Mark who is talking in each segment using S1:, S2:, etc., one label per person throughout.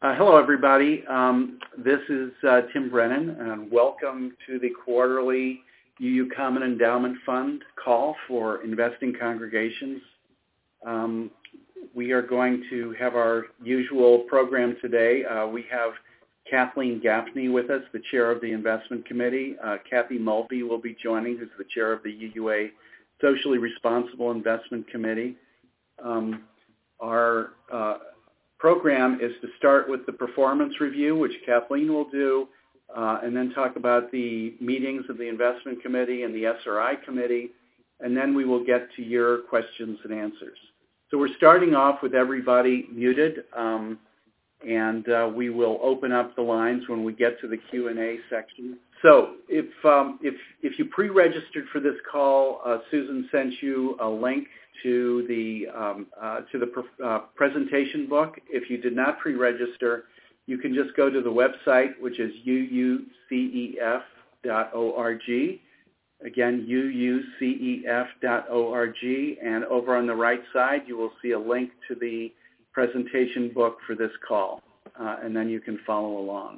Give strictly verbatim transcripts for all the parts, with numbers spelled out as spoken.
S1: Uh, hello, everybody. Um, this is uh, Tim Brennan, and welcome to the quarterly U U Common Endowment Fund call for investing congregations. Um, we are going to have our usual program today. Uh, we have Kathleen Gaffney with us, the chair of the investment committee. Uh, Kathy Mulvey will be joining, who's the chair of the U U A Socially Responsible Investment Committee. Um, our uh, program is to start with the performance review, which Kathleen will do, uh, and then talk about the meetings of the investment committee and the S R I committee, and then we will get to your questions and answers. So we're starting off with everybody muted, um, and uh, we will open up the lines when we get to the Q and A section. So if um, if if you pre-registered for this call, uh, Susan sent you a link to the um, uh, to the uh, presentation book. If you did not pre-register, you can just go to the website, which is U U C E F dot org. Again, U U C E F dot org, and over on the right side, you will see a link to the presentation book for this call, uh, and then you can follow along.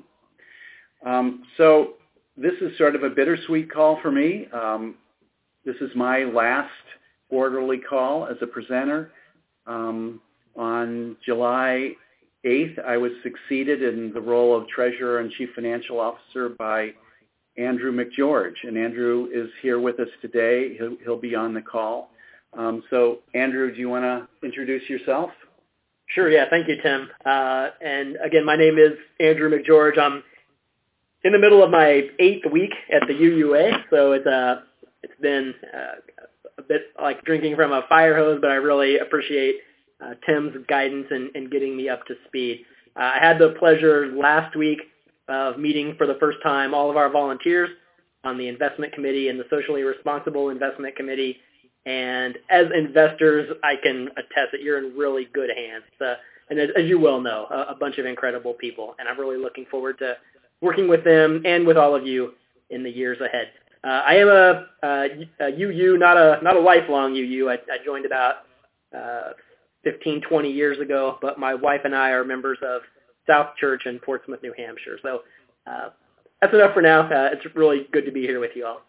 S1: Um, so this is sort of a bittersweet call for me. Um, this is my last quarterly call as a presenter. Um, on July eighth, I was succeeded in the role of Treasurer and Chief Financial Officer by Andrew McGeorge, and Andrew is here with us today. He'll, he'll be on the call. Um, so, Andrew, do you want to introduce yourself?
S2: Sure, yeah, thank you, Tim. Uh, and again, my name is Andrew McGeorge. I'm in the middle of my eighth week at the U U A, so it's, uh, it's been uh, a bit like drinking from a fire hose, but I really appreciate uh, Tim's guidance and, and getting me up to speed. Uh, I had the pleasure last week of meeting for the first time all of our volunteers on the investment committee and the socially responsible investment committee. And as investors, I can attest that you're in really good hands. Uh, and as, as you well know, a, a bunch of incredible people. And I'm really looking forward to working with them and with all of you in the years ahead. Uh, I am a, a, a U U, not a not a lifelong U U. I, I joined about uh, fifteen, twenty years ago, but my wife and I are members of South Church in Portsmouth, New Hampshire. So uh, that's enough for now. Uh, it's really good to be here with you all.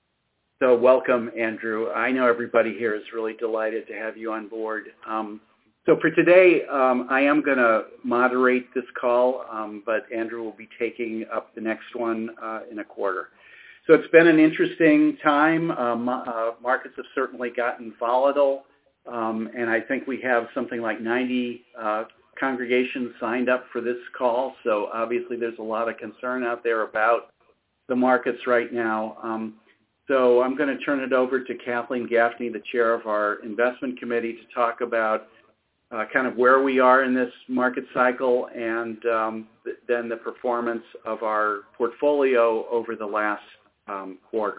S1: So welcome, Andrew. I know everybody here is really delighted to have you on board. Um, so for today, um, I am going to moderate this call, um, but Andrew will be taking up the next one uh, in a quarter. So it's been an interesting time. Um, uh, markets have certainly gotten volatile, um, and I think we have something like ninety uh, congregations signed up for this call. So obviously there's a lot of concern out there about the markets right now. Um, so I'm going to turn it over to Kathleen Gaffney, the chair of our investment committee, to talk about uh, kind of where we are in this market cycle and um, th- then the performance of our portfolio over the last um, quarter.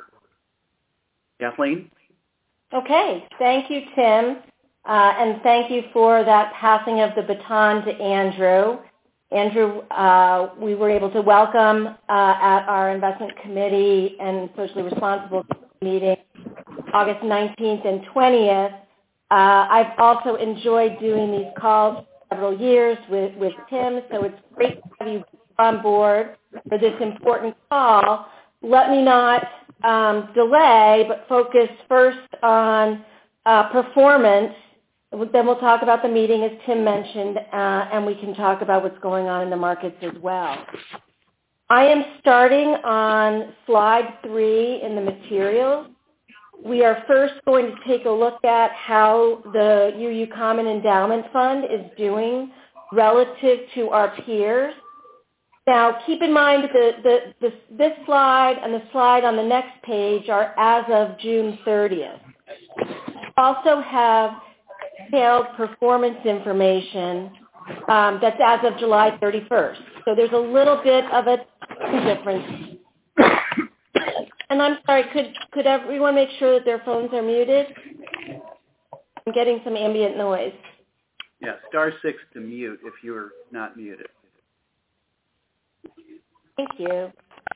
S1: Kathleen?
S3: Okay. Thank you, Tim. Uh, and thank you for that passing of the baton to Andrew. Andrew, uh, we were able to welcome uh, at our investment committee and socially responsible meeting August nineteenth and twentieth. Uh, I've also enjoyed doing these calls for several years with, with Tim, so it's great to have you on board for this important call. Let me not um, delay, but focus first on uh, performance. Then we'll talk about the meeting, as Tim mentioned, uh, and we can talk about what's going on in the markets as well. I am starting on slide three in the materials. We are first going to take a look at how the U U Common Endowment Fund is doing relative to our peers. Now, keep in mind that the, the, this slide and the slide on the next page are as of June thirtieth. We also have detailed performance information um, that's as of July thirty-first. So there's a little bit of a difference. And I'm sorry, could, could everyone make sure that their phones are muted? I'm getting some ambient noise.
S1: Yeah, star six to mute if you're not muted.
S3: Thank you.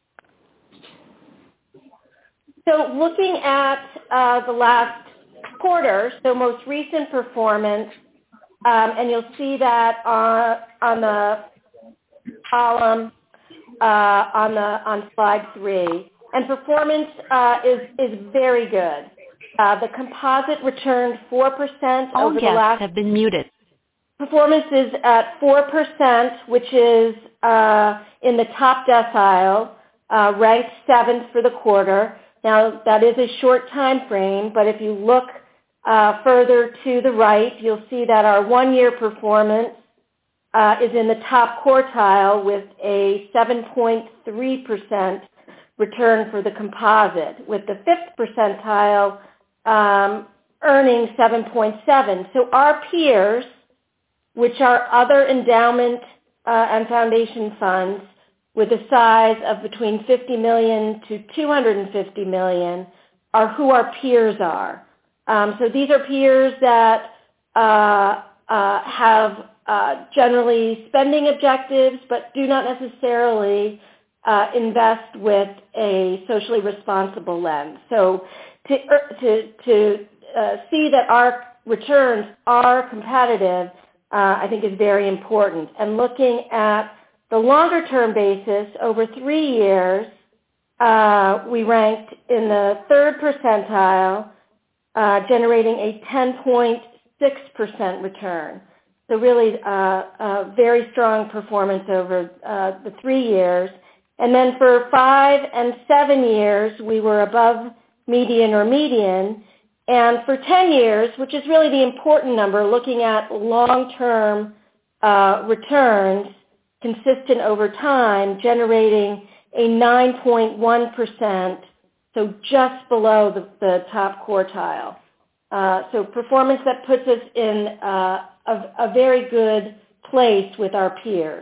S3: So looking at uh, the last quarter, so most recent performance, um, and you'll see that uh, on the column uh, on the on slide three, and performance uh, is is very good. Uh, the composite returned four percent
S4: All
S3: over the
S4: guests
S3: last.
S4: have been muted.
S3: Performance is at four percent, which is uh, in the top decile, uh, ranked seventh for the quarter. Now, that is a short time frame, but if you look uh, further to the right, you'll see that our one-year performance uh, is in the top quartile with a seven point three percent return for the composite, with the fifth percentile um, earning seven point seven. So our peers, which are other endowment uh, and foundation funds with a size of between fifty million dollars to two hundred fifty million dollars, are who our peers are. Um, so these are peers that uh, uh, have uh, generally spending objectives, but do not necessarily uh, invest with a socially responsible lens. So to to to uh, see that our returns are competitive, Uh, I think is very important. And looking at the longer-term basis, over three years, uh, we ranked in the third percentile, uh, generating a ten point six percent return. So really uh, uh, very strong performance over uh, the three years. And then for five and seven years, we were above median or median. And for ten years, which is really the important number, looking at long-term uh, returns consistent over time, generating a nine point one percent, so just below the, the top quartile. Uh, so performance that puts us in uh, a, a very good place with our peers.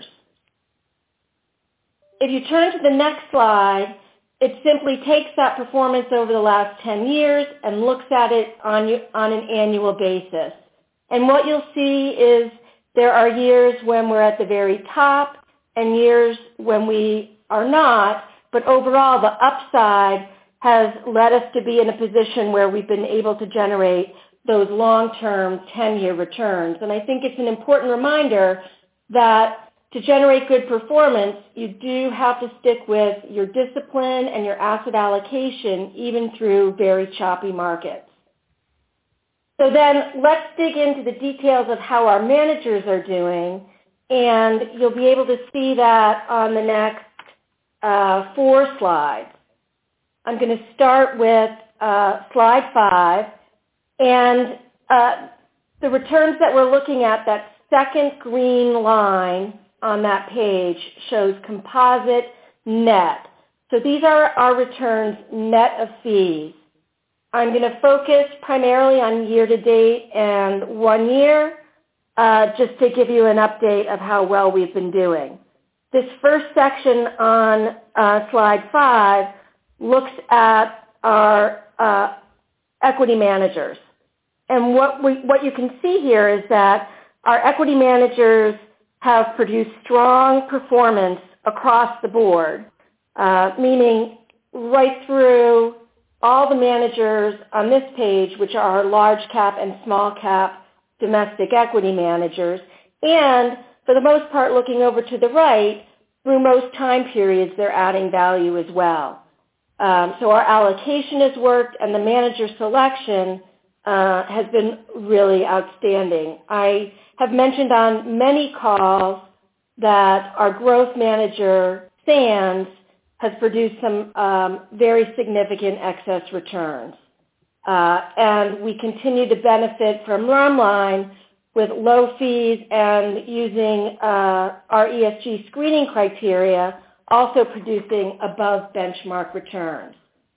S3: If you turn to the next slide, it simply takes that performance over the last ten years and looks at it on, on an annual basis. And what you'll see is there are years when we're at the very top and years when we are not, but overall the upside has led us to be in a position where we've been able to generate those long-term ten-year returns. And I think it's an important reminder that to generate good performance, you do have to stick with your discipline and your asset allocation even through very choppy markets. So then let's dig into the details of how our managers are doing, and you'll be able to see that on the next uh, four slides. I'm going to start with uh, slide five, and uh, the returns that we're looking at, that second green line on that page shows composite net. So these are our returns net of fees. I'm going to focus primarily on year-to-date and one year, uh, just to give you an update of how well we've been doing. This first section on uh, slide five looks at our uh, equity managers. And what, we, what you can see here is that our equity managers have produced strong performance across the board, uh, meaning right through all the managers on this page, which are large cap and small cap domestic equity managers, and for the most part, looking over to the right, through most time periods, they're adding value as well. Um, so our allocation has worked, and the manager selection uh, has been really outstanding. I have mentioned on many calls that our growth manager, Sands, has produced some um, very significant excess returns. Uh, and we continue to benefit from Rhumline with low fees and using uh, our E S G screening criteria, also producing above benchmark returns.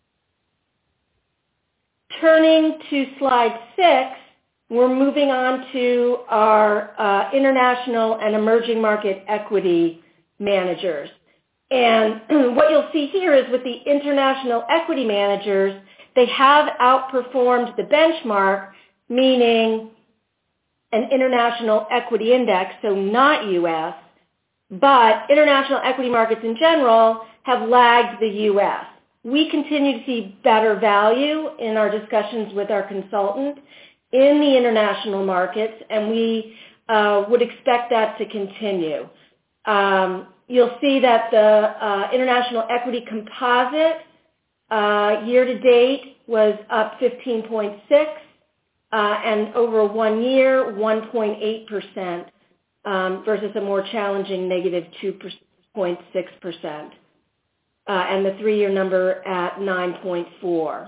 S3: Turning to slide six, we're moving on to our uh, international and emerging market equity managers. And what you'll see here is with the international equity managers, they have outperformed the benchmark, meaning an international equity index, so not U S, but international equity markets in general have lagged the U S. We continue to see better value in our discussions with our consultant in the international markets, and we uh, would expect that to continue. Um, you'll see that the uh, international equity composite uh, year to date was up fifteen point six, uh, and over one year, one point eight percent, um, versus a more challenging negative two point six percent, uh, and the three-year number at nine point four.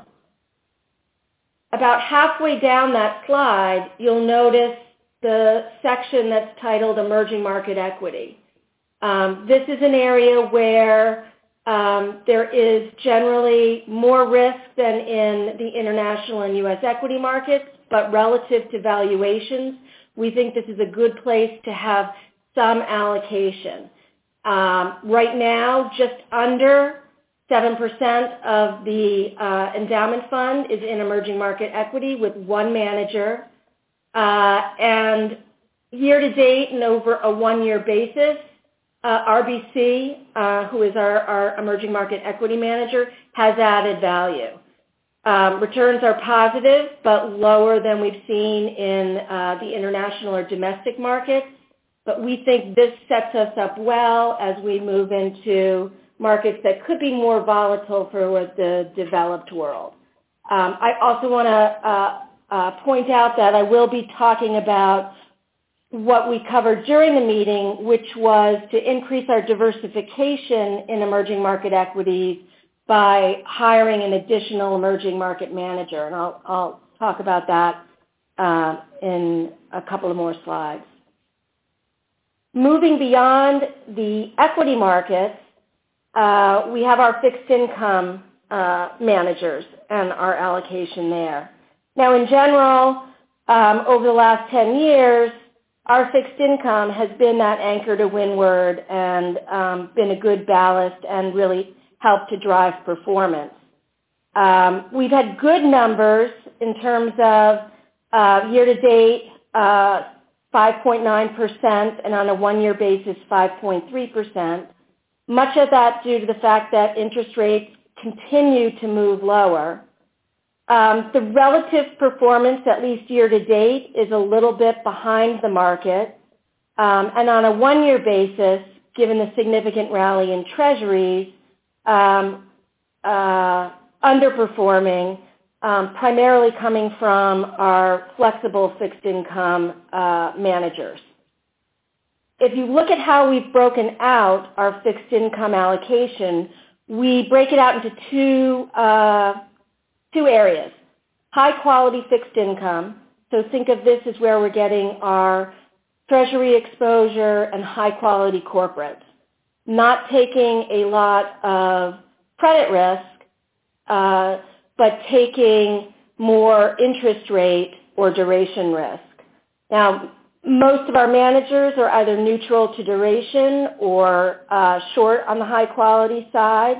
S3: About halfway down that slide, you'll notice the section that's titled Emerging Market Equity. Um, this is an area where um, there is generally more risk than in the international and U S equity markets, but relative to valuations, we think this is a good place to have some allocation. Um, right now, just under seven percent of the uh, endowment fund is in emerging market equity with one manager. Uh, and year to date and over a one-year basis, uh, R B C, uh, who is our, our emerging market equity manager, has added value. Um, returns are positive, but lower than we've seen in uh, the international or domestic markets. But we think this sets us up well as we move into markets that could be more volatile for the developed world. Um, I also want to uh, uh, point out that I will be talking about what we covered during the meeting, which was to increase our diversification in emerging market equities by hiring an additional emerging market manager. And I'll, I'll talk about that uh, in a couple of more slides. Moving beyond the equity markets, uh, we have our fixed income uh, managers and our allocation there. Now, in general, um, over the last ten years, our fixed income has been that anchor to windward and um, been a good ballast and really helped to drive performance. Um, we've had good numbers in terms of uh, year-to-date uh, five point nine percent and on a one-year basis five point three percent. Much of that due to the fact that interest rates continue to move lower. Um, the relative performance, at least year-to-date, is a little bit behind the market. Um, and on a one-year basis, given the significant rally in treasuries, um, uh, underperforming, um, primarily coming from our flexible fixed income uh, managers. If you look at how we've broken out our fixed income allocation, we break it out into two, uh, two areas. High quality fixed income, so think of this as where we're getting our treasury exposure and high quality corporates. Not taking a lot of credit risk, uh, but taking more interest rate or duration risk. Now, most of our managers are either neutral to duration or uh, short on the high quality side,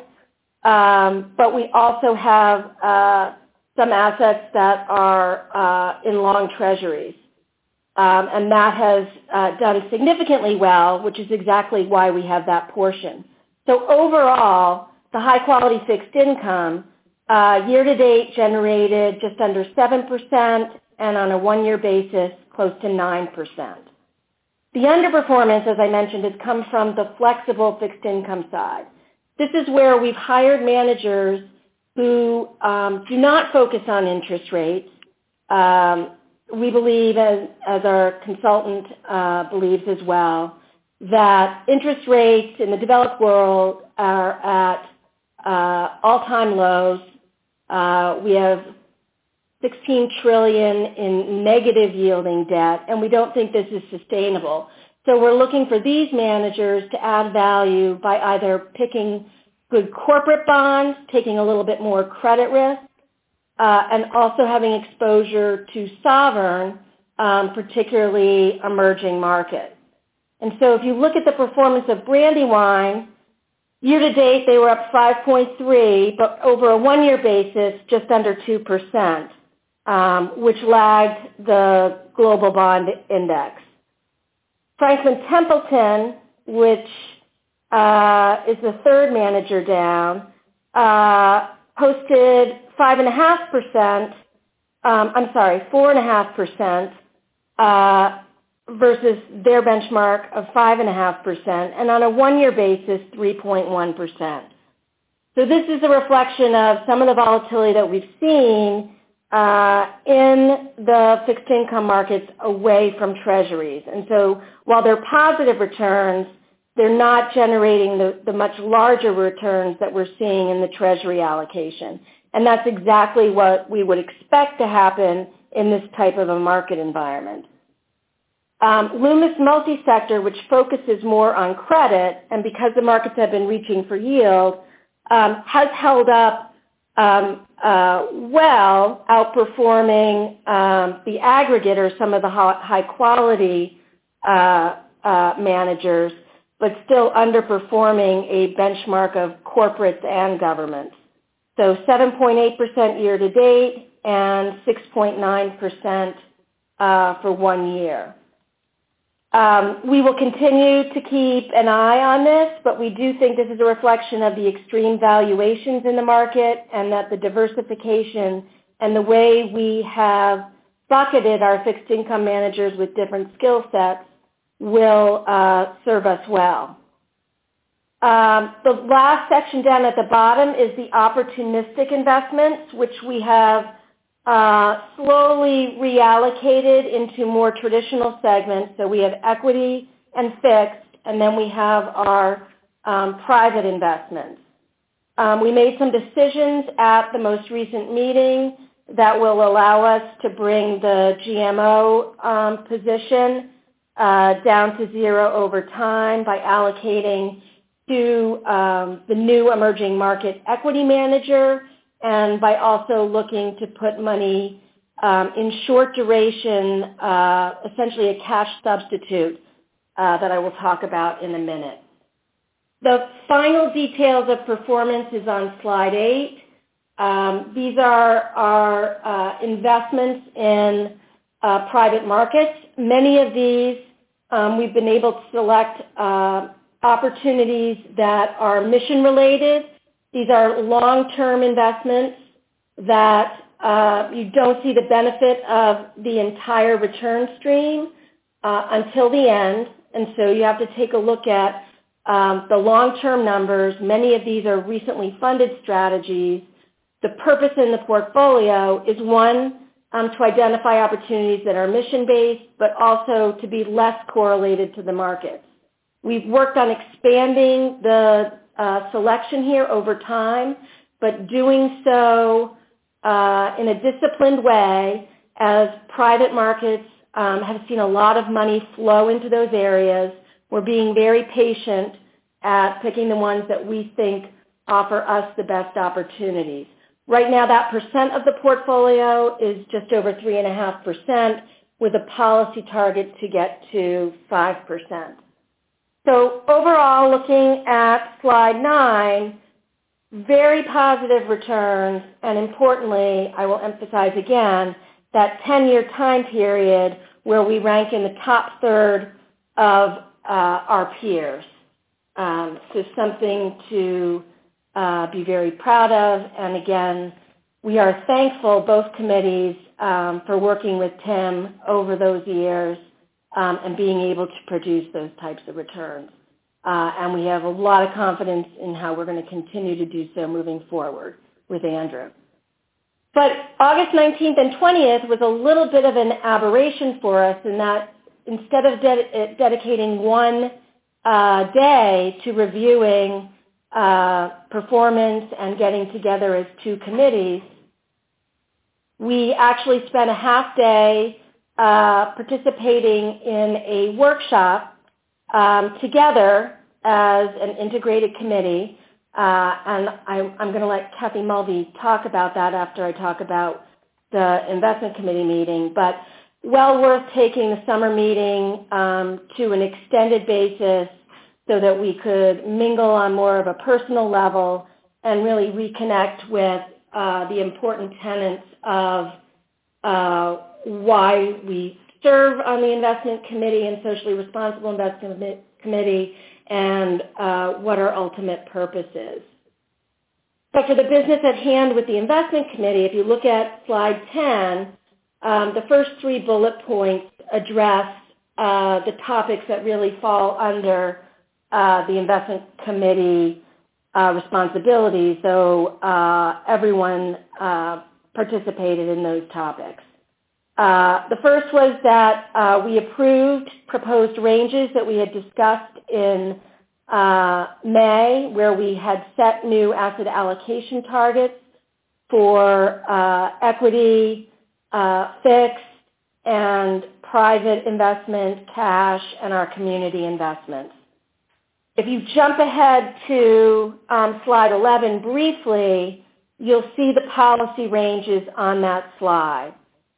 S3: um, but we also have uh, some assets that are uh, in long treasuries. Um, and that has uh, done significantly well, which is exactly why we have that portion. So overall, the high-quality fixed income uh, year-to-date generated just under seven percent, and on a one-year basis, close to nine percent. The underperformance, as I mentioned, has come from the flexible fixed income side. This is where we've hired managers who um, do not focus on interest rates. Um, we believe, as, as our consultant uh, believes as well, that interest rates in the developed world are at uh, all-time lows. Uh, we have sixteen trillion dollars in negative yielding debt, and we don't think this is sustainable. So we're looking for these managers to add value by either picking good corporate bonds, taking a little bit more credit risk, uh, and also having exposure to sovereign, um, particularly emerging markets. And so if you look at the performance of Brandywine, year-to-date they were up five point three, but over a one-year basis, just under two percent. Um, which lagged the global bond index. Franklin Templeton, which uh, is the third manager down, uh, posted five and a half percent. Um, I'm sorry, four and a half percent uh, versus their benchmark of five point five percent, and on a one-year basis, three point one percent. So this is a reflection of some of the volatility that we've seen uh, in the fixed income markets away from treasuries. And so while they're positive returns, they're not generating the, the much larger returns that we're seeing in the treasury allocation. And that's exactly what we would expect to happen in this type of a market environment. Um, Loomis Multi-Sector, which focuses more on credit, and because the markets have been reaching for yield, um, has held up um, uh, well, outperforming um, the aggregate or some of the high-quality uh, uh, managers, but still underperforming a benchmark of corporates and governments. So seven point eight percent year-to-date and six point nine percent uh, for one year. Um, we will continue to keep an eye on this, but we do think this is a reflection of the extreme valuations in the market and that the diversification and the way we have bucketed our fixed income managers with different skill sets will uh, serve us well. Um, the last section down at the bottom is the opportunistic investments, which we have Uh, slowly reallocated into more traditional segments. So we have equity and fixed, and then we have our um, private investments. Um, we made some decisions at the most recent meeting that will allow us to bring the G M O um, position uh, down to zero over time by allocating to um, the new emerging market equity manager, and by also looking to put money um, in short duration, uh, essentially a cash substitute uh, that I will talk about in a minute. The final details of performance is on slide eight. Um, these are our uh, investments in uh, private markets. Many of these um, we've been able to select uh, opportunities that are mission related. These are long-term investments that uh, you don't see the benefit of the entire return stream uh, until the end, and so you have to take a look at um, the long-term numbers. Many of these are recently funded strategies. The purpose in the portfolio is, one, um, to identify opportunities that are mission-based, but also to be less correlated to the markets. We've worked on expanding the Uh, selection here over time, but doing so uh, in a disciplined way as private markets um, have seen a lot of money flow into those areas. We're being very patient at picking the ones that we think offer us the best opportunities. Right now, that percent of the portfolio is just over three point five percent with a policy target to get to five percent. So overall, looking at slide nine, very positive returns, and importantly, I will emphasize again, that ten-year time period where we rank in the top third of uh, our peers. Um, so something to uh, be very proud of, and again, we are thankful, both committees, um, for working with Tim over those years. Um, and being able to produce those types of returns. Uh, and we have a lot of confidence in how we're going to continue to do so moving forward with Andrew. But August nineteenth and twentieth was a little bit of an aberration for us in that instead of ded- dedicating one uh, day to reviewing uh, performance and getting together as two committees, we actually spent a half day Uh, participating in a workshop um, together as an integrated committee, uh, and I, I'm going to let Kathy Mulvey talk about that after I talk about the investment committee meeting, but well worth taking the summer meeting um, to an extended basis so that we could mingle on more of a personal level and really reconnect with uh, the important tenets of uh, why we serve on the investment committee and socially responsible investment committee, and uh, what our ultimate purpose is. But for the business at hand with the investment committee, if you look at slide ten, um, the first three bullet points address uh, the topics that really fall under uh, the investment committee uh, responsibilities, so uh, everyone uh, participated in those topics. Uh, the first was that uh, we approved proposed ranges that we had discussed in uh, May, where we had set new asset allocation targets for uh, equity, uh, fixed, and private investment, cash, and our community investments. If you jump ahead to um, slide eleven briefly, you'll see the policy ranges on that slide.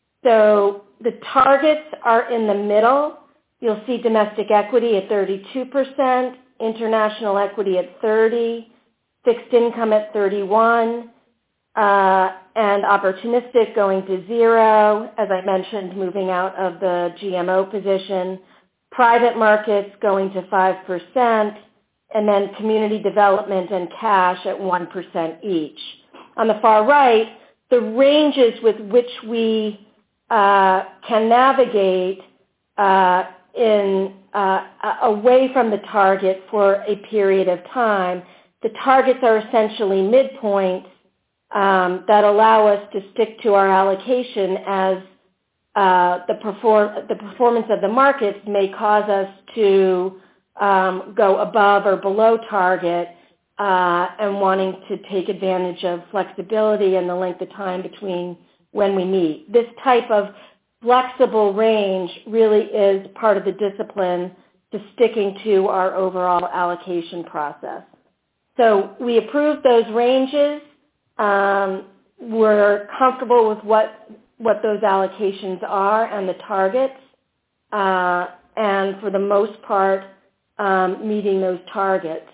S3: So the targets are in the middle. You'll see domestic equity at thirty-two percent, international equity at thirty, fixed income at thirty-one, uh, and opportunistic going to zero, as I mentioned, moving out of the G M O position, private markets going to five percent, and then community development and cash at one percent each. On the far right, the ranges with which we uh, can navigate uh, in uh, away from the target for a period of time. The targets are essentially midpoints um, that allow us to stick to our allocation as uh, the, perform- the performance of the markets may cause us to um, go above or below target uh, and wanting to take advantage of flexibility and the length of time between when we meet. This type of flexible range really is part of the discipline to sticking to our overall allocation process. So we approved those ranges. Um, we're comfortable with what, what those allocations are and the targets, uh, and for the most part, um, meeting those targets.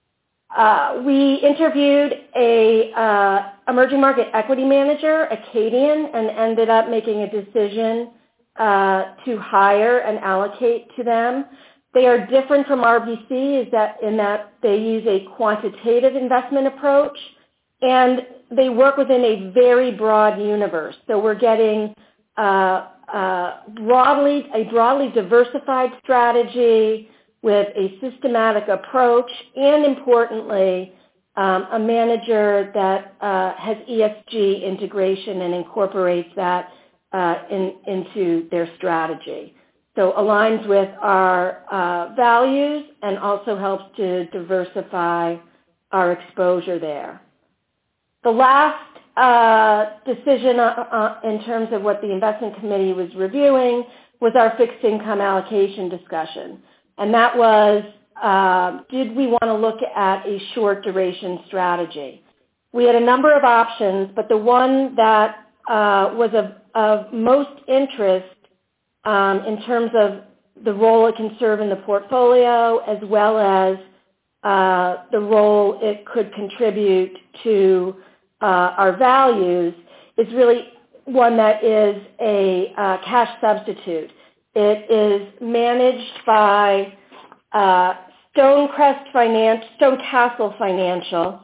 S3: Uh, we interviewed a uh, emerging market equity manager, Acadian, and ended up making a decision uh, to hire and allocate to them. They are different from R B C is that in that they use a quantitative investment approach, and they work within a very broad universe. So we're getting uh, uh, broadly a broadly diversified strategy with a systematic approach, and importantly, um, a manager that uh, has E S G integration and incorporates that uh, in, into their strategy. So aligns with our uh, values and also helps to diversify our exposure there. The last uh, decision uh, uh, in terms of what the investment committee was reviewing was our fixed income allocation discussion. And that was, uh, did we want to look at a short duration strategy? We had a number of options, but the one that uh, was of, of most interest um, in terms of the role it can serve in the portfolio, as well as uh, the role it could contribute to uh, our values, is really one that is a uh, cash substitute. It is managed by uh, Stonecrest Finance, Stonecastle Financial,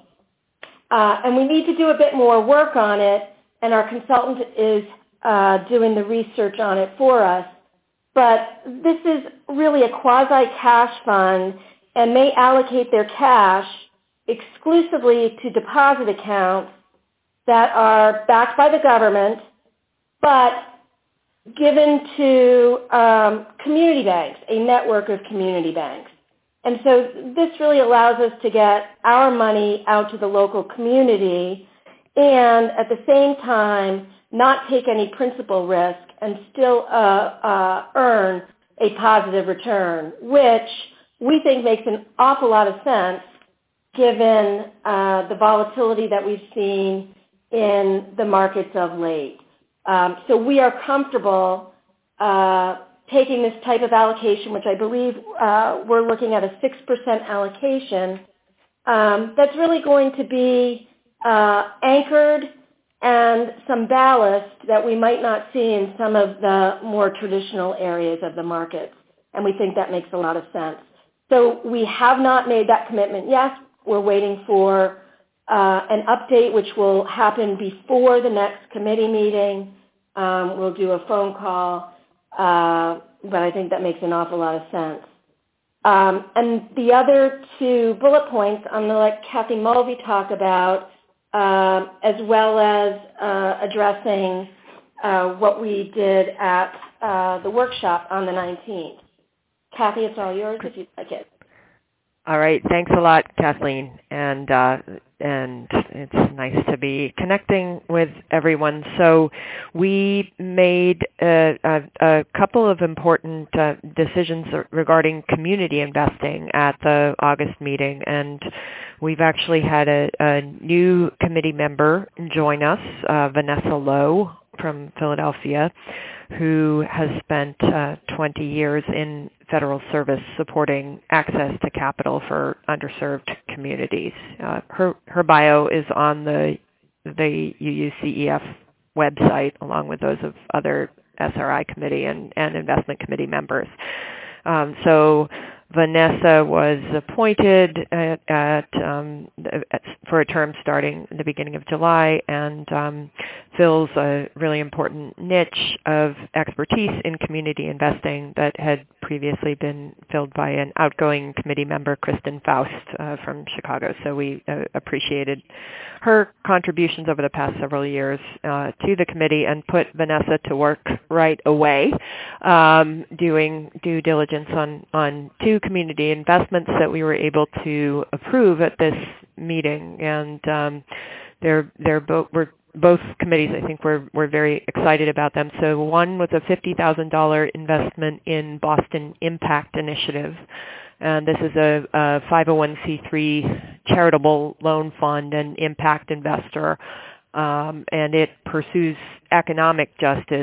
S3: uh, and we need to do a bit more work on it, and our consultant is uh, doing the research on it for us. But this is really a quasi-cash fund, and they allocate their cash exclusively to deposit accounts that are backed by the government, but given to um, community banks, a network of community banks. And so this really allows us to get our money out to the local community and at the same time not take any principal risk and still uh, uh, earn a positive return, which we think makes an awful lot of sense given uh, the volatility that we've seen in the markets of late. Um, so we are comfortable uh, taking this type of allocation, which I believe uh, we're looking at a six percent allocation, um, that's really going to be uh, anchored and some ballast that we might not see in some of the more traditional areas of the market. And we think that makes a lot of sense. So we have not made that commitment yet. We're waiting for uh, an update, which will happen before the next committee meeting. Um, we'll do a phone call uh, but I think that makes an awful lot of sense. Um, and the other two bullet points I'm going to let Kathy Mulvey talk about, uh, as well as uh, addressing uh, what we did at uh, the workshop on the nineteenth. Kathy, it's all yours if you'd like it.
S4: All right. Thanks a lot, Kathleen. And uh, and it's nice to be connecting with everyone. So we made a, a, a couple of important uh, decisions regarding community investing at the August meeting. And we've actually had a, a new committee member join us, uh, Vanessa Lowe from Philadelphia, who has spent uh, twenty years in federal service supporting access to capital for underserved communities. Uh, her her bio is on the the U U C E F website, along with those of other S R I committee and, and investment committee members. Um, so Vanessa was appointed at, at, um, at, for a term starting in the beginning of July, and um, fills a really important niche of expertise in community investing that had previously been filled by an outgoing committee member, Kristen Faust, uh, from Chicago. So we uh, appreciated her contributions over the past several years uh, to the committee, and put Vanessa to work right away, um, doing due diligence on, on two community investments that we were able to approve at this meeting. And um, they're, they're both, we're, both committees, I think, were, were very excited about them. So one was a fifty thousand dollars investment in Boston Impact Initiative. And this is a, a five oh one c three charitable loan fund and impact investor. Um, and it pursues economic justice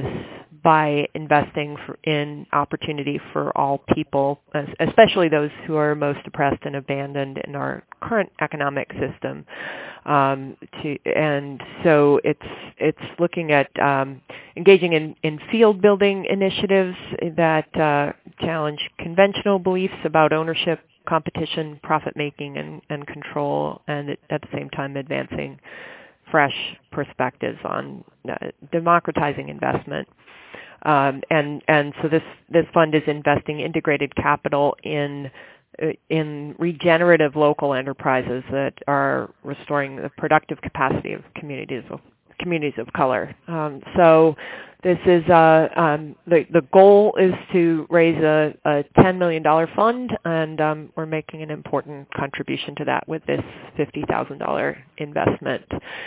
S4: by investing for, in opportunity for all people, especially those who are most oppressed and abandoned in our current economic system. Um, to, and so it's it's looking at um, engaging in, in field building initiatives that uh, challenge conventional beliefs about ownership, competition, profit making, and, and control, and at the same time advancing fresh perspectives on uh, democratizing investment. Um, and, and so this, this fund is investing integrated capital in in regenerative local enterprises that are restoring the productive capacity of communities of communities of color. Um, so this is uh, um, the the goal is to raise a, a ten million dollars fund, and um, we're making an important contribution to that with this fifty thousand dollars investment.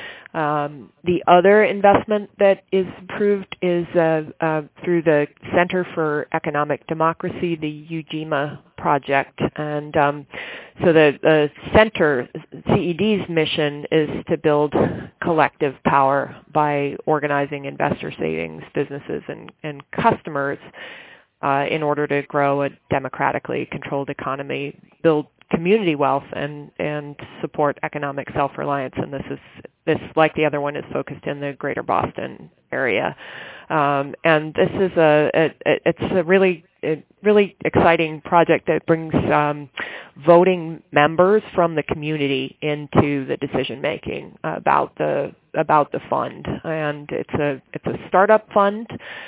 S4: Um, the other investment that is approved is uh, uh, through the Center for Economic Democracy, the U G M A project. And um, so the, the center, C E D's mission is to build collective power by organizing investor savings, businesses, and, and customers uh, in order to grow a democratically controlled economy, build community wealth, and, and support economic self-reliance. And this is this, like the other one, is focused in the greater Boston area. Um, and this is a, a it's a really a really exciting project that brings um, voting members from the community into the decision making about the about the fund. And it's a it's a startup fund,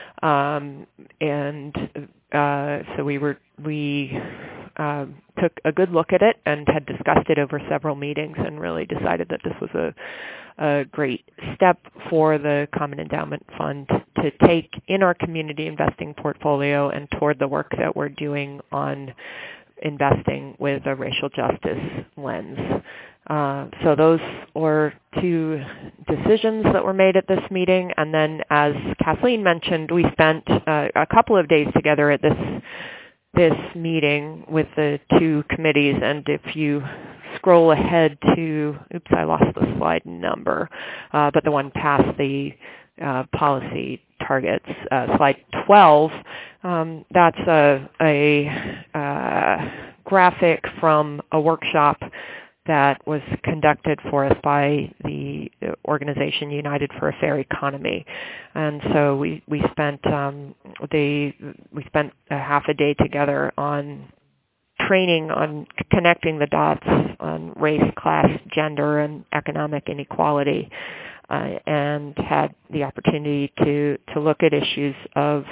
S4: um, and uh, so we were we. Uh, took a good look at it and had discussed it over several meetings, and really decided that this was a, a great step for the Common Endowment Fund to take in our community investing portfolio and toward the work that we're doing on investing with a racial justice lens. Uh, so those were two decisions that were made at this meeting. And then, as Kathleen mentioned, we spent uh, a couple of days together at this this meeting with the two committees. And if you scroll ahead to, oops, I lost the slide number, uh, but the one past the uh, policy targets, uh, slide twelve, um, that's a, a uh, graphic from a workshop that was conducted for us by the organization United for a Fair Economy. And so we, we spent um, the we spent a half a day together on training on connecting the dots on race, class, gender, and economic inequality, uh, and had the opportunity to, to look at issues of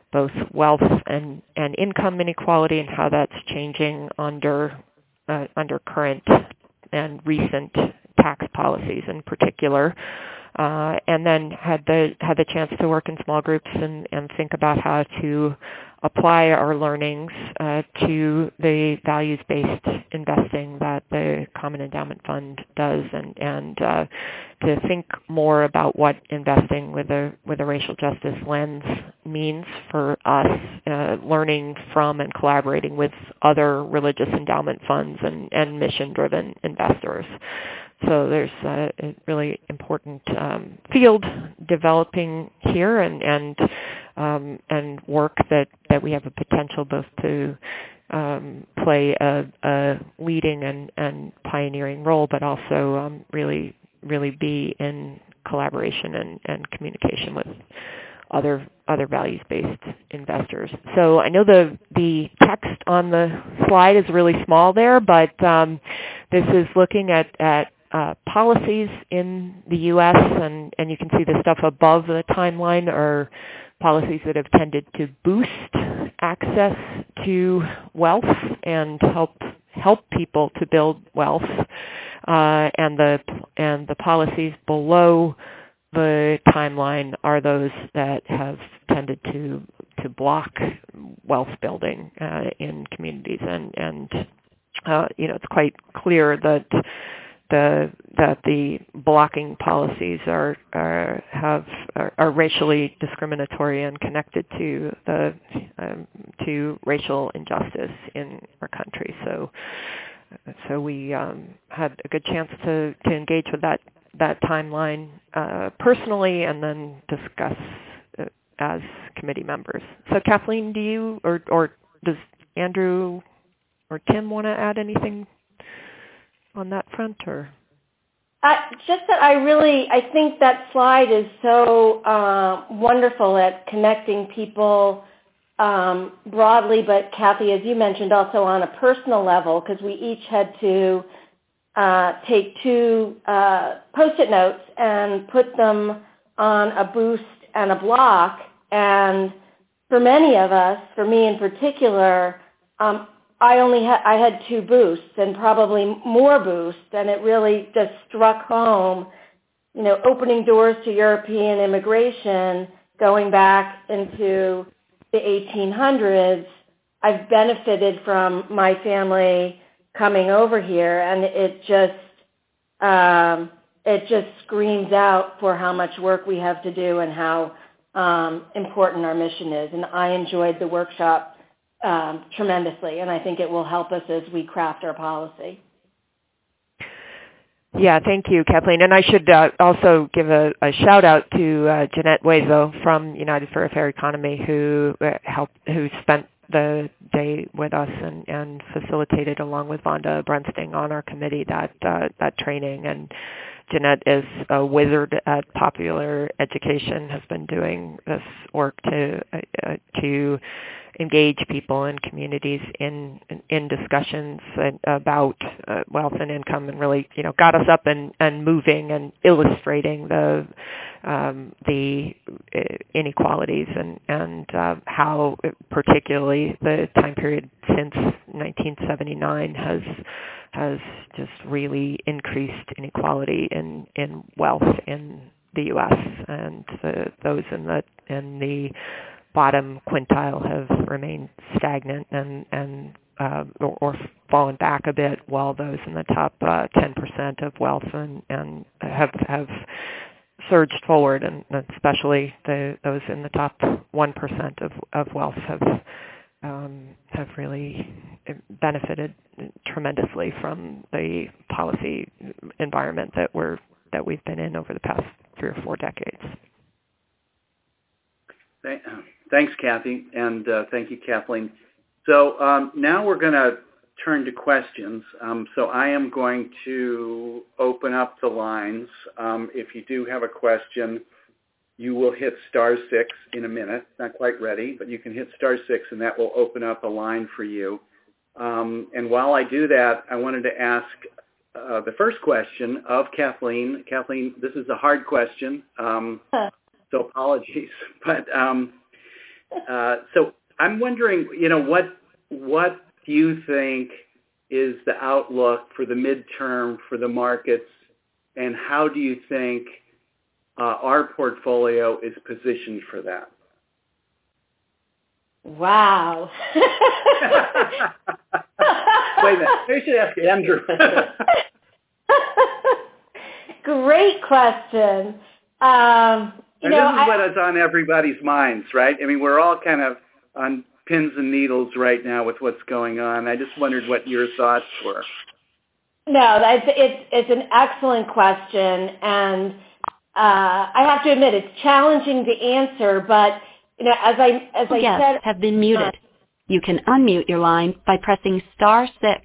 S4: both wealth and, and income inequality and how that's changing under uh, under current and recent tax policies in particular. Uh, and then had the had the chance to work in small groups and, and think about how to apply our learnings uh, to the values-based investing that the Common Endowment Fund does, and and uh, to think more about what investing with a with a racial justice lens means for us, uh, learning from and collaborating with other religious endowment funds and, and mission-driven investors. So there's a, a really important um, field developing here, and and um, and work that, that we have a potential both to um, play a, a leading and, and pioneering role, but also um, really really be in collaboration and, and communication with other other values-based investors. So I know the the text on the slide is really small there, but um, this is looking at at Uh, policies in the U S, and, and you can see the stuff above the timeline are policies that have tended to boost access to wealth and help help people to build wealth, uh, and the and the policies below the timeline are those that have tended to to block wealth building uh, in communities, and and uh, you know it's quite clear that. The, that the blocking policies are, are have are, are racially discriminatory and connected to the um, to racial injustice in our country. So so we um, had a good chance to, to engage with that that timeline uh, personally, and then discuss uh, as committee members. So Kathleen, do you or or does Andrew or Tim want to add anything on that front, or?
S3: Uh, just that I really, I think that slide is so uh, wonderful at connecting people um, broadly, but Kathy, as you mentioned, also on a personal level, because we each had to uh, take two uh, Post-it notes and put them on a boost and a block. And for many of us, for me in particular, um, I only had I had two boosts and probably more boosts, and it really just struck home, you know, opening doors to European immigration going back into the eighteen hundreds. I've benefited from my family coming over here, and it just um, it just screams out for how much work we have to do and how um, important our mission is. And I enjoyed the workshop Um, tremendously, and I think it will help us as we craft our policy.
S4: Yeah, thank you, Kathleen. And I should uh, also give a, a shout out to uh, Jeanette Huezo from United for a Fair Economy, who uh, helped, who spent the day with us and, and facilitated, along with Vonda Brunsting on our committee, that uh, that training. And Jeanette is a wizard at popular education, has been doing this work to uh, to engage people and communities in in discussions about uh, wealth and income, and really, you know, got us up and, and moving and illustrating the um, the inequalities and and uh, how particularly the time period since nineteen seventy-nine has has just really increased inequality in, in wealth in the U S, and the, those in the in the bottom quintile have remained stagnant and and uh, or, or fallen back a bit, while those in the top uh, ten percent of wealth and, and have have surged forward, and especially the, those in the top one percent of, of wealth have um, have really benefited tremendously from the policy environment that we're that we've been in over the past three or four decades.
S1: Thanks, Kathy, and uh, thank you, Kathleen. So um, now we're going to turn to questions. Um, so I am going to open up the lines. Um, if you do have a question, you will hit star six in a minute. Not quite ready, but you can hit star six, and that will open up a line for you. Um, and while I do that, I wanted to ask uh, the first question of Kathleen. Kathleen, this is a hard question, um, so apologies. But um, uh, so I'm wondering, you know, what what do you think is the outlook for the midterm for the markets, and how do you think uh, our portfolio is positioned for that?
S3: Wow.
S1: Wait a minute. Maybe I should ask Andrew.
S3: Great question. Um, you
S1: and
S3: know,
S1: this is
S3: I,
S1: what is on everybody's minds, right? I mean, we're all kind of on pins and needles right now with what's going on. I just wondered what your thoughts were.
S3: No, that's, it's, it's an excellent question, and uh, I have to admit it's challenging to answer, but you know, as I as I
S5: Guests
S3: said,
S5: have been muted. You can unmute your line by pressing star six.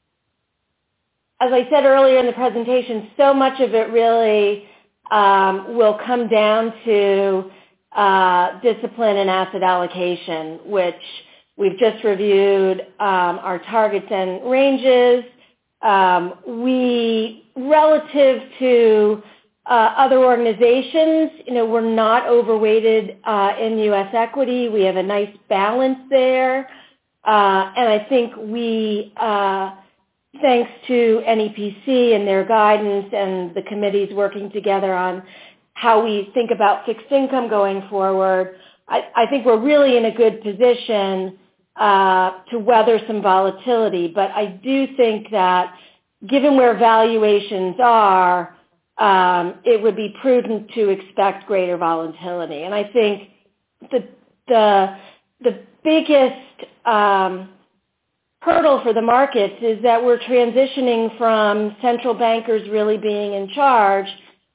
S3: As I said earlier in the presentation, so much of it really um, will come down to uh, discipline and asset allocation, which we've just reviewed um, our targets and ranges. Um, we, relative to uh, other organizations, you know, we're not overweighted uh, in U S equity. We have a nice balance there, uh, and I think we. Uh, Thanks to N E P C and their guidance and the committees working together on how we think about fixed income going forward, I, I think we're really in a good position uh, to weather some volatility. But I do think that given where valuations are, um, it would be prudent to expect greater volatility. And I think the the the biggest um, hurdle for the markets is that we're transitioning from central bankers really being in charge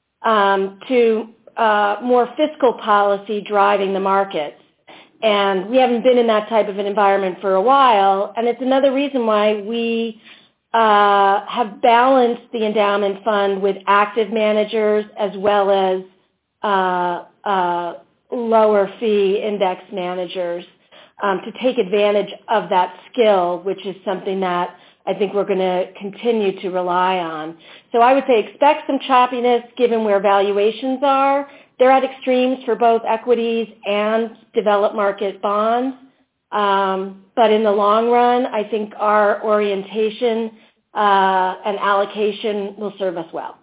S3: um, to uh, more fiscal policy driving the markets. And we haven't been in that type of an environment for a while, and it's another reason why we uh, have balanced the endowment fund with active managers as well as uh, uh, lower fee index managers. Um, to take advantage of that skill, which is something that I think we're going to continue to rely on. So I would say expect some choppiness given where valuations are. They're at extremes for both equities and developed market bonds. Um, but in the long run, I think our orientation uh, and allocation will serve us well.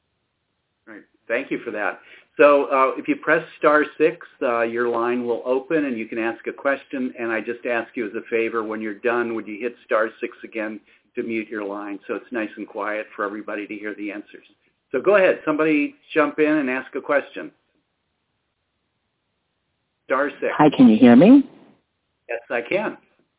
S1: Right. Thank you for that. So uh, if you press star six, uh, your line will open and you can ask a question. And I just ask you as a favor, when you're done, would you hit star six again to mute your line so it's nice and quiet for everybody to hear the answers. So go ahead. Somebody jump in and ask a question. Star six.
S6: Hi, can you hear me?
S1: Yes, I can.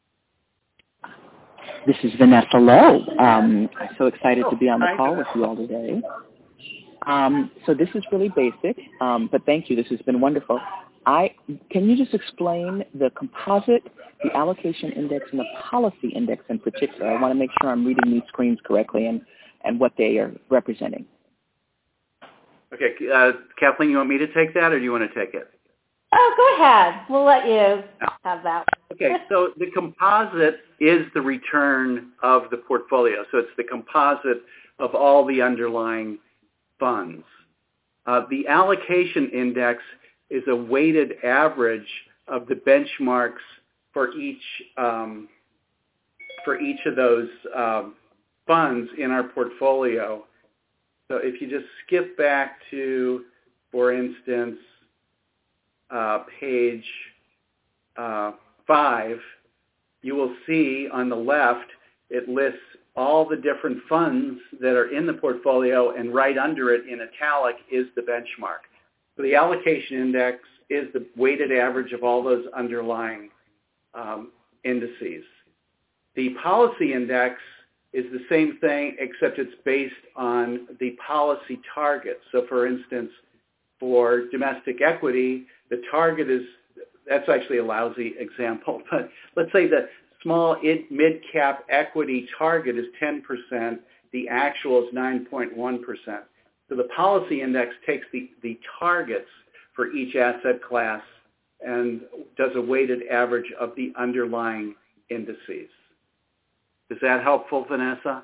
S6: This is Vanessa Lowe. Um, I'm so excited
S1: oh,
S6: to be on the
S1: hi,
S6: call
S1: Vanessa.
S6: with you all today. Um, so this is really basic, um, but thank you. This has been wonderful. I can you just explain the composite, the allocation index, and the policy index in particular? I want to make sure I'm reading these screens correctly and, and what they are representing.
S1: Okay, uh, Kathleen, you want me to take that, or do you want to take it?
S3: Oh, go ahead. We'll let you have that.
S1: Okay, so the composite is the return of the portfolio. So it's the composite of all the underlying funds. Uh, the allocation index is a weighted average of the benchmarks for each um, for each of those um, funds in our portfolio. So if you just skip back to, for instance, uh, page uh, five, you will see on the left it lists all the different funds that are in the portfolio, and right under it in italic is the benchmark. So the allocation index is the weighted average of all those underlying um, indices. The policy index is the same thing, except it's based on the policy target. So for instance, for domestic equity, the target is, that's actually a lousy example, but let's say the small mid-cap equity target is ten percent, the actual is nine point one percent. So the policy index takes the, the targets for each asset class and does a weighted average of the underlying indices. Is that helpful, Vanessa?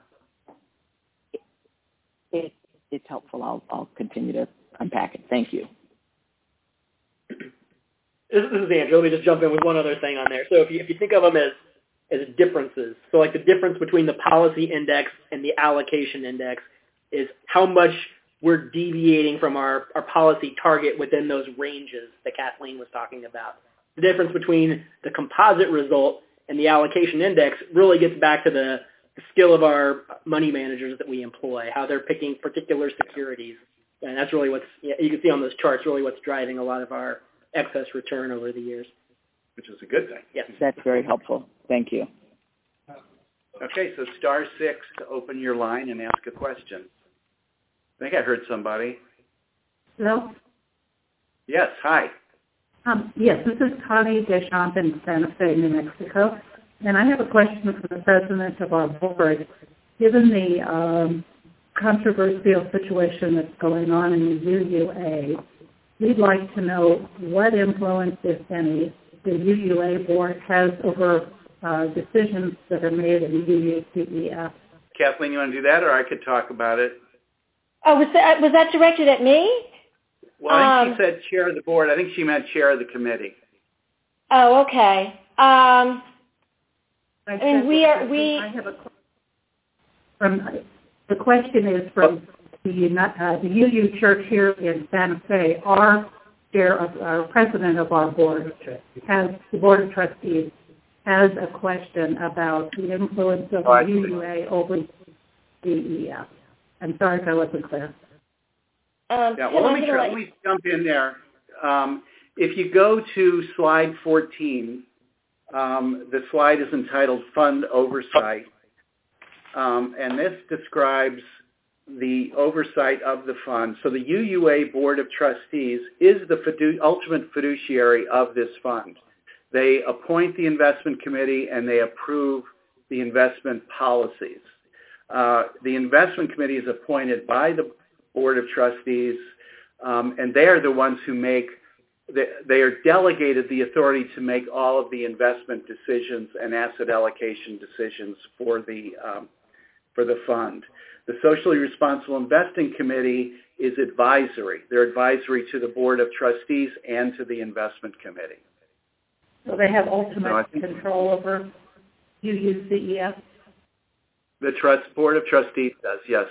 S6: It, it's helpful. I'll, I'll continue to unpack it. Thank you.
S2: this, this is Andrew. Let me just jump in with one other thing on there. So if you, if you think of them as, as differences, so like the difference between the policy index and the allocation index is how much we're deviating from our, our policy target within those ranges that Kathleen was talking about. The difference between the composite result and the allocation index really gets back to the, the skill of our money managers that we employ, how they're picking particular securities. And that's really what's, you can see on those charts, really what's driving a lot of our excess return over the years.
S1: Which is a good thing.
S2: Yes.
S6: That's very helpful. Thank you.
S1: Okay, so star six to open your line and ask a question. I think I heard somebody.
S7: Hello?
S1: Yes, hi.
S7: Um, yes, this is Connie Deschamps in Santa Fe, New Mexico. And I have a question for the president of our board. Given the um, controversial situation that's going on in the U U A, we'd like to know what influence, if any, the U U A board has over uh, decisions that are made in the U U C E F.
S1: Kathleen, you want to do that, or I could talk about it?
S3: Oh, was that, was that directed at me?
S1: Well, I think
S3: Um,
S1: she said chair of the board. I think she meant chair of the committee.
S3: Oh, okay. Um, I mean, we are, we,
S7: I have a from the question is from the, uh, the U U Church here in Santa Fe. Our chair of our president of our board has the board of trustees has a question about the influence of
S1: Oh,
S7: the U U A over the E F. I'm sorry if I wasn't clear.
S3: um,
S1: Yeah,
S3: Tim,
S1: well, let
S3: I'm
S1: me,
S3: gonna
S1: try,
S3: let
S1: let me jump in there. Um, if you go to slide fourteen, um, the slide is entitled Fund Oversight, um, and this describes the oversight of the fund. So the U U A Board of Trustees is the fidu- ultimate fiduciary of this fund. They appoint the investment committee and they approve the investment policies. Uh, the investment committee is appointed by the Board of Trustees, um, and they are the ones who make, they, they are delegated the authority to make all of the investment decisions and asset allocation decisions for the, um, for the fund. The Socially Responsible Investing Committee is advisory. They're advisory to the Board of Trustees and to the investment committee.
S7: So they have ultimate
S1: So I think-
S7: control over U U C E F?
S1: The trust Board of Trustees does, yes.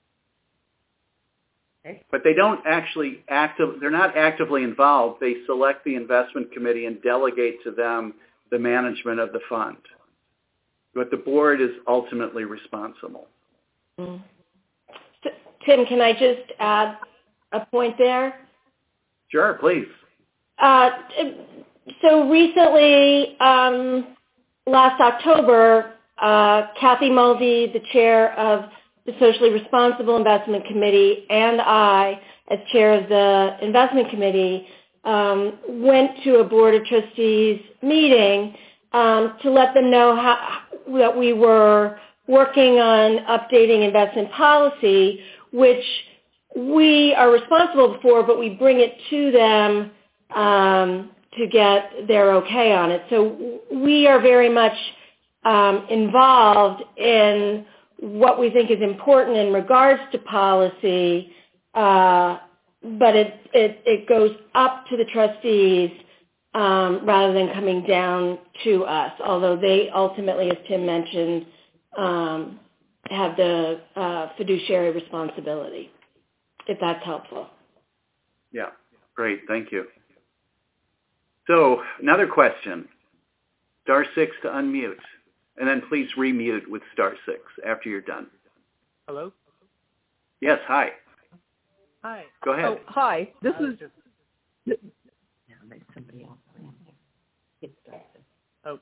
S7: Okay.
S1: But they don't actually active, they're not actively involved. They select the investment committee and delegate to them the management of the fund. But the board is ultimately responsible.
S3: Mm. So, Tim, can I just add a point there?
S1: Sure, please.
S3: Uh, so recently, um, last October, uh, Kathy Mulvey, the chair of the Socially Responsible Investment Committee, and I, as chair of the investment committee, um, went to a Board of Trustees meeting um, to let them know how, that we were working on updating investment policy, which we are responsible for, but we bring it to them um, to get their okay on it. So we are very much um, involved in what we think is important in regards to policy, uh, but it, it, it goes up to the trustees um, rather than coming down to us, although they ultimately, as Tim mentioned, um, have the uh, fiduciary responsibility, if that's helpful.
S1: Yeah, great, thank you. So another question, star six to unmute, and then please remute with star six after you're done.
S8: Hello?
S1: Yes, hi.
S8: Hi.
S1: Go ahead.
S8: Oh,
S6: hi, this
S8: I
S6: is...
S8: was just,
S7: Now there's somebody else. Get started.
S8: oh,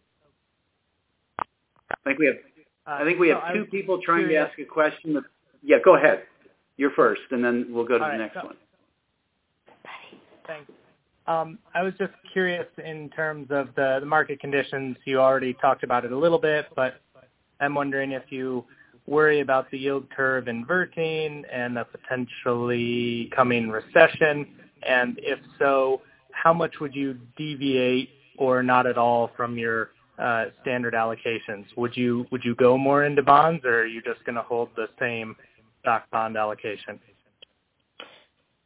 S1: I think we have,
S8: uh,
S1: I think we have
S8: so I
S1: two
S8: was
S1: people trying
S8: curious-
S1: to ask a question. That, yeah, go ahead. You're first, and then we'll go to
S8: All
S1: the
S8: right,
S1: next
S8: so-
S1: one.
S8: Thanks. Um, I was just curious in terms of the, the market conditions. You already talked about it a little bit, but I'm wondering if you worry about the yield curve inverting and a potentially coming recession, and if so, how much would you deviate or not at all from your uh, standard allocations? Would you would you go more into bonds, or are you just going to hold the same stock bond allocation?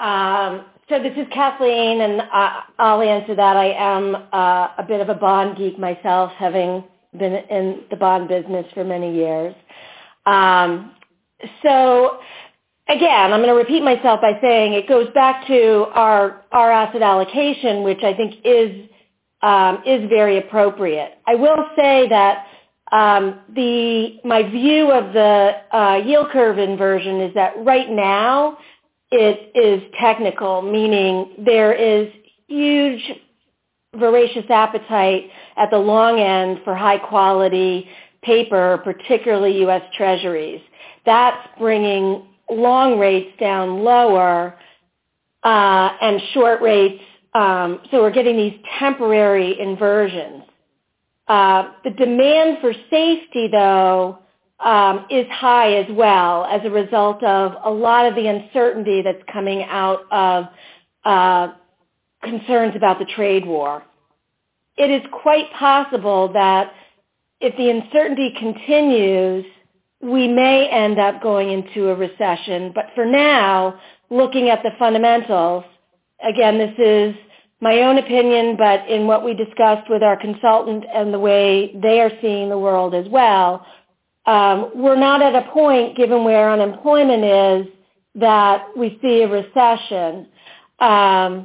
S3: Um, so this is Kathleen, and uh, I'll answer that. I am uh, a bit of a bond geek myself, having been in the bond business for many years. Um, so again, I'm going to repeat myself by saying it goes back to our our asset allocation, which I think is um, is very appropriate. I will say that um, the my view of the uh, yield curve inversion is that right now it is technical, meaning there is huge voracious appetite at the long end for high quality paper, particularly U S Treasuries. That's bringing long rates down lower uh, and short rates. Um, so we're getting these temporary inversions. Uh, the demand for safety, though, um, is high as well as a result of a lot of the uncertainty that's coming out of uh, concerns about the trade war. It is quite possible that if the uncertainty continues, we may end up going into a recession. But for now, looking at the fundamentals, again, this is my own opinion, but in what we discussed with our consultant and the way they are seeing the world as well, um, we're not at a point, given where unemployment is, that we see a recession. Um,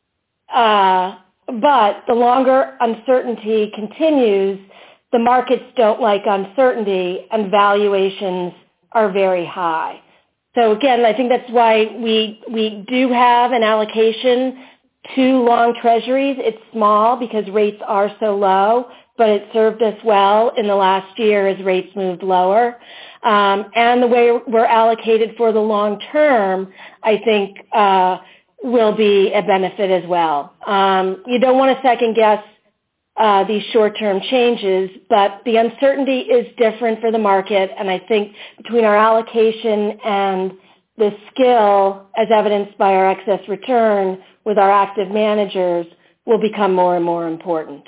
S3: uh, but the longer uncertainty continues, the markets don't like uncertainty, and valuations are very high. So again, I think that's why we we do have an allocation to long treasuries. It's small because rates are so low, but it served us well in the last year as rates moved lower. Um, and the way we're allocated for the long term, I think, uh, will be a benefit as well. Um, you don't want to second guess Uh, these short-term changes, but the uncertainty is different for the market, and I think between our allocation and the skill, as evidenced by our excess return with our active managers, will become more and more important.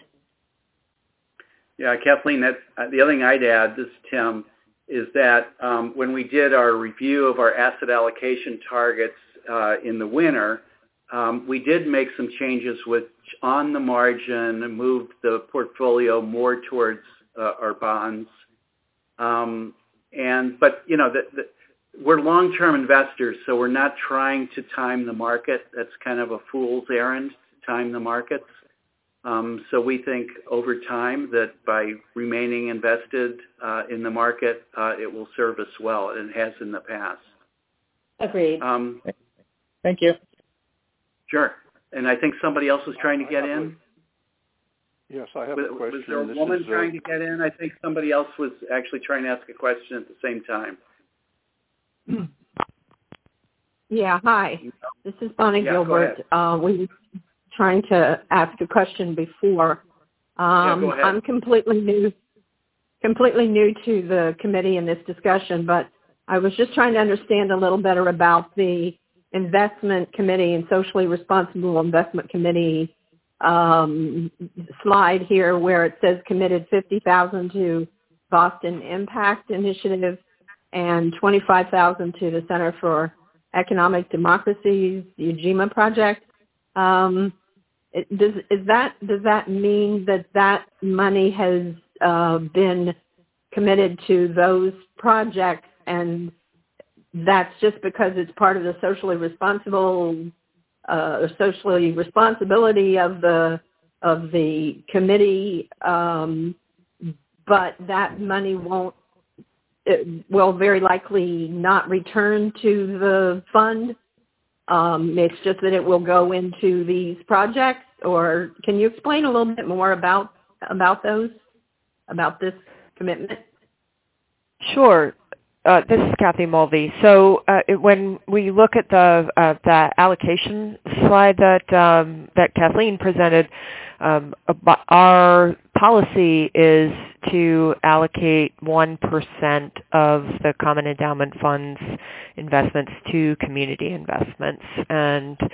S1: Yeah, Kathleen, that, uh, the other thing I'd add, this is Tim, is that um, when we did our review of our asset allocation targets uh, in the winter, Um, we did make some changes which on the margin moved the portfolio more towards uh, our bonds. Um, and but, you know, the, the, we're long-term investors, so we're not trying to time the market. That's kind of a fool's errand, time the markets. Um, so we think over time that by remaining invested uh, in the market, uh, it will serve us well, and it has in the past.
S3: Agreed.
S1: Um,
S8: Thank you.
S1: Sure. And I think somebody else was trying to get in.
S9: Yes, I have
S1: was,
S9: a question.
S1: Was there a
S9: this
S1: woman
S9: is, uh,
S1: trying to get in? I think somebody else was actually trying to ask a question at the same time.
S10: Yeah, hi. This is Bonnie
S1: yeah,
S10: Gilbert. Uh, we were trying to ask a question before. Um,
S1: yeah, go ahead.
S10: I'm completely new, completely new to the committee in this discussion, but I was just trying to understand a little better about the investment committee and socially responsible investment committee um, slide here where it says committed fifty thousand dollars to Boston Impact Initiative and twenty-five thousand dollars to the Center for Economic Democracy's Ujima project. Um, it, does, is that, does that mean that that money has uh, been committed to those projects, and that's just because it's part of the socially responsible, uh, socially responsibility of the of the committee, um, but that money won't, it will very likely not return to the fund. Um, it's just that it will go into these projects. Or can you explain a little bit more about about those, about this commitment?
S4: Sure. Uh, this is Kathy Mulvey. So uh, it, when we look at the uh, the allocation slide that um, that Kathleen presented, um, our policy is to allocate one percent of the Common Endowment Fund's investments to community investments. And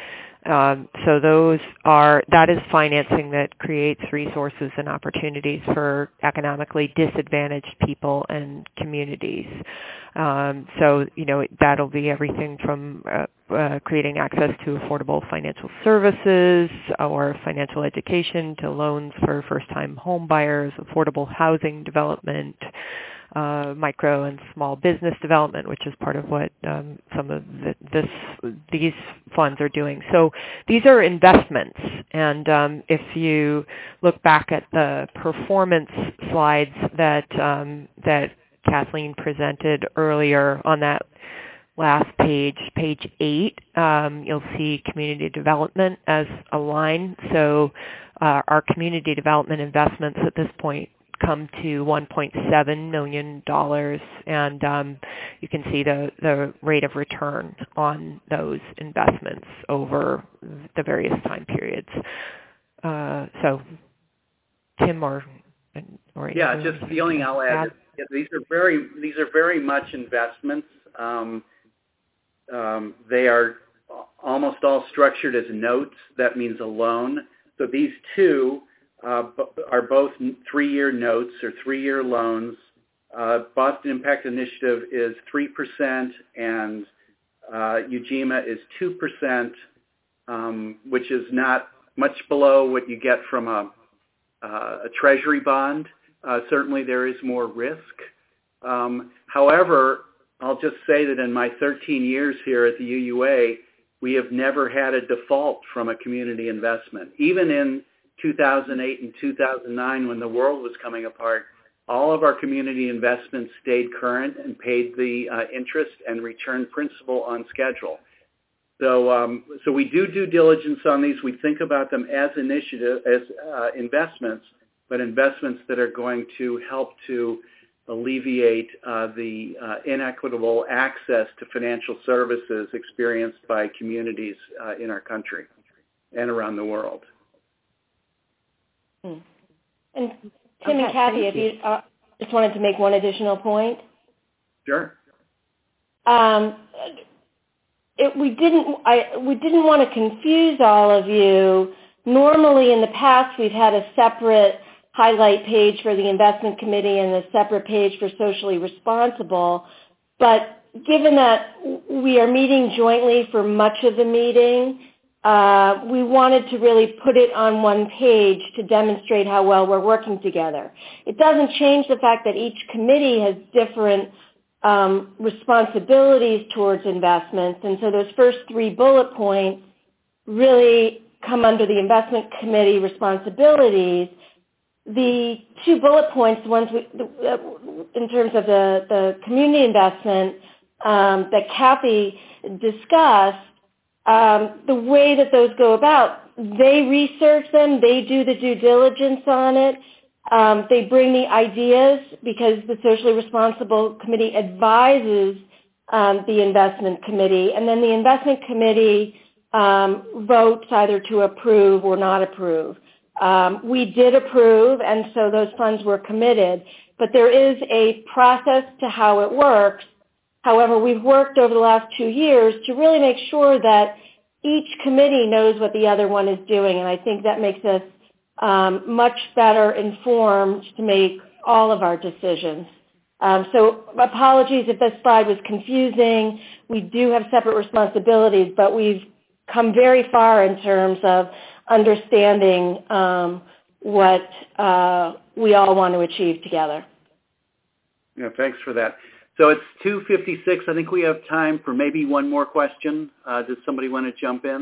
S4: um, so those are, that is financing that creates resources and opportunities for economically disadvantaged people and communities. Um, so, you know, that'll be everything from uh, uh, creating access to affordable financial services or financial education to loans for first-time home buyers, affordable housing development, uh, micro and small business development, which is part of what um, some of the, this, these funds are doing. So these are investments, and um, if you look back at the performance slides that um, that Kathleen presented earlier on that last page, page eight, um, you'll see community development as a line. So uh, our community development investments at this point come to one point seven million dollars, and um, you can see the, the rate of return on those investments over the various time periods. Uh, so, Tim or, or
S1: yeah, just the only thing I'll add. Is these are very these are very much investments. Um, um, they are almost all structured as notes. That means a loan. So these two Uh, are both three-year notes or three-year loans. Uh, Boston Impact Initiative is three percent and uh, U G M A is two percent, um, which is not much below what you get from a, uh, a treasury bond. Uh, certainly there is more risk. Um, however, I'll just say that in my thirteen years here at the U U A, we have never had a default from a community investment. Even in two thousand eight and two thousand nine, when the world was coming apart, all of our community investments stayed current and paid the uh, interest and returned principal on schedule. So, um, so we do due diligence on these. We think about them as initiative, as uh, investments, but investments that are going to help to alleviate uh, the uh, inequitable access to financial services experienced by communities uh, in our country and around the world.
S3: And Tim
S10: okay,
S3: and Kathy, if you, you uh, just wanted to make one additional point.
S1: Sure.
S3: Um, it, we didn't. I, we didn't want to confuse all of you. Normally, in the past, we've had a separate highlight page for the investment committee and a separate page for socially responsible. But given that we are meeting jointly for much of the meeting, Uh, we wanted to really put it on one page to demonstrate how well we're working together. It doesn't change the fact that each committee has different um, responsibilities towards investments, and so those first three bullet points really come under the investment committee responsibilities. The two bullet points, the ones we, in terms of the, the community investment um, that Kathy discussed, Um, the way that those go about, they research them, they do the due diligence on it, um, they bring the ideas because the socially responsible committee advises um, the investment committee, and then the investment committee um, votes either to approve or not approve. Um, we did approve, and so those funds were committed, but there is a process to how it works. However, we've worked over the last two years to really make sure that each committee knows what the other one is doing, and I think that makes us um, much better informed to make all of our decisions. Um, so apologies if this slide was confusing. We do have separate responsibilities, but we've come very far in terms of understanding um, what uh, we all want to achieve together.
S1: Yeah, thanks for that. So it's two fifty-six. I think we have time for maybe one more question. Uh, does somebody want to jump in?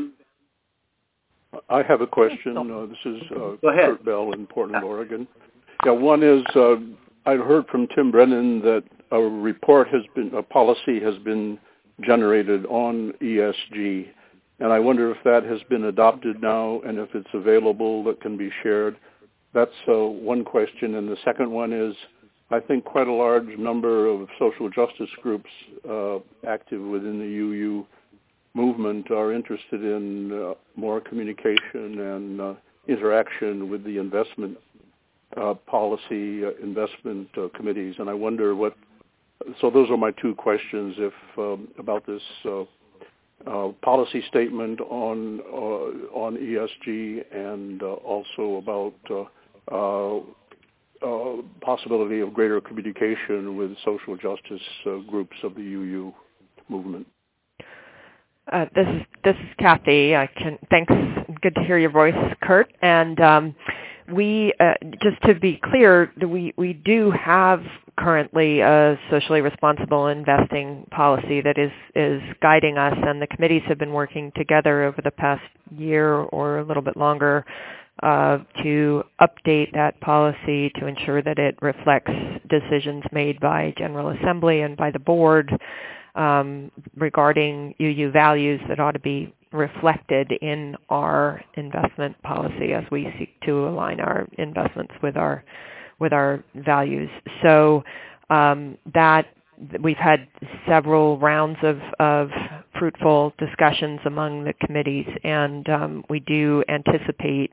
S9: I have a question. Uh, this is uh,
S1: Go ahead.
S9: Kurt Bell in Portland, Oregon. Yeah, one is uh, I heard from Tim Brennan that a report has been, a policy has been generated on E S G, and I wonder if that has been adopted now and if it's available that can be shared. That's uh, one question. And the second one is, I think quite a large number of social justice groups uh, active within the U U movement are interested in uh, more communication and uh, interaction with the investment uh, policy, uh, investment uh, committees. And I wonder what, so those are my two questions if um, about this uh, uh, policy statement on uh, on E S G, and uh, also about uh, uh, uh, possibility of greater communication with social justice uh, groups of the U U movement.
S4: Uh, this is this is Kathy. I can thanks. Good to hear your voice, Kurt. And um, we uh, just to be clear, we we do have currently a socially responsible investing policy that is is guiding us, and the committees have been working together over the past year or a little bit longer uh, to update that policy to ensure that it reflects decisions made by General Assembly and by the board. Um, regarding U U values that ought to be reflected in our investment policy as we seek to align our investments with our with our values. So um, that we've had several rounds of, of fruitful discussions among the committees, and um, we do anticipate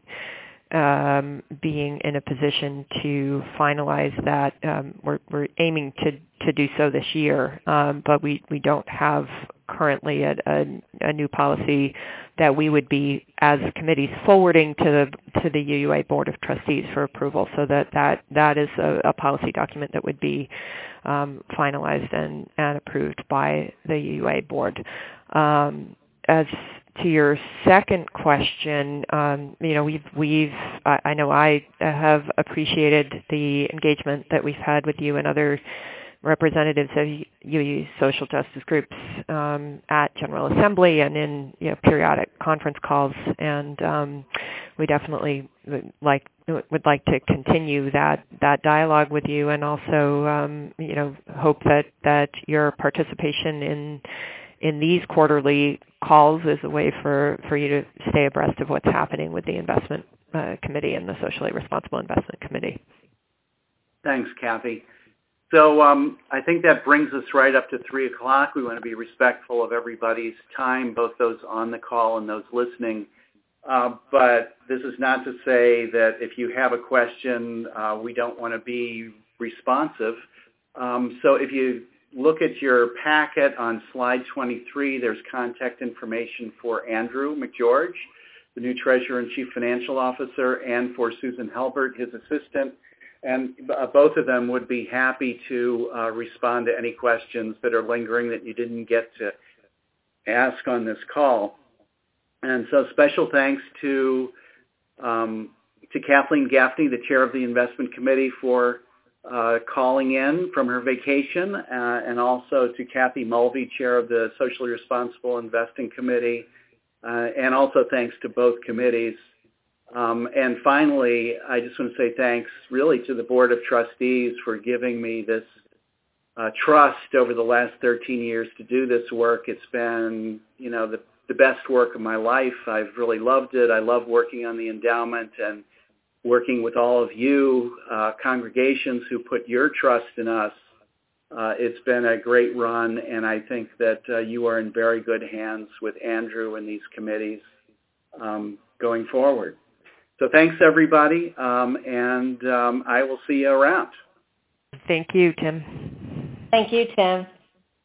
S4: Um, being in a position to finalize that. Um, we're, we're aiming to, to do so this year, um, but we, we don't have currently a, a, a new policy that we would be, as committees, forwarding to the to the U U A Board of Trustees for approval. So that that, that is a, a policy document that would be um, finalized and, and approved by the U U A Board. Um, as To your second question, um, you know, we've, we've, I, I know I have appreciated the engagement that we've had with you and other representatives of U U social justice groups um, at General Assembly and in, you know, periodic conference calls, and um, we definitely would like would like to continue that that dialogue with you, and also, um, you know, hope that that your participation in in these quarterly calls is a way for, for you to stay abreast of what's happening with the investment uh, committee and the socially responsible investment committee.
S1: Thanks, Kathy. So um, I think that brings us right up to three o'clock. We want to be respectful of everybody's time, both those on the call and those listening. Uh, but this is not to say that if you have a question, uh, we don't want to be responsive. Um, so if you look at your packet on slide twenty-three, there's contact information for Andrew McGeorge, the new Treasurer and Chief Financial Officer, and for Susan Helbert, his assistant. And uh, both of them would be happy to uh, respond to any questions that are lingering that you didn't get to ask on this call. And so special thanks to, um, to Kathleen Gaffney, the Chair of the Investment Committee, for Uh, calling in from her vacation, uh, and also to Kathy Mulvey, Chair of the Socially Responsible Investing Committee, uh, and also thanks to both committees. Um, and finally, I just want to say thanks really to the Board of Trustees for giving me this uh, trust over the last thirteen years to do this work. It's been, you know, the, the best work of my life. I've really loved it. I love working on the endowment and working with all of you, uh, congregations who put your trust in us. Uh, it's been a great run, and I think that uh, you are in very good hands with Andrew and these committees um, going forward. So thanks, everybody, um, and um, I will see you around.
S4: Thank you, Tim.
S3: Thank you, Tim.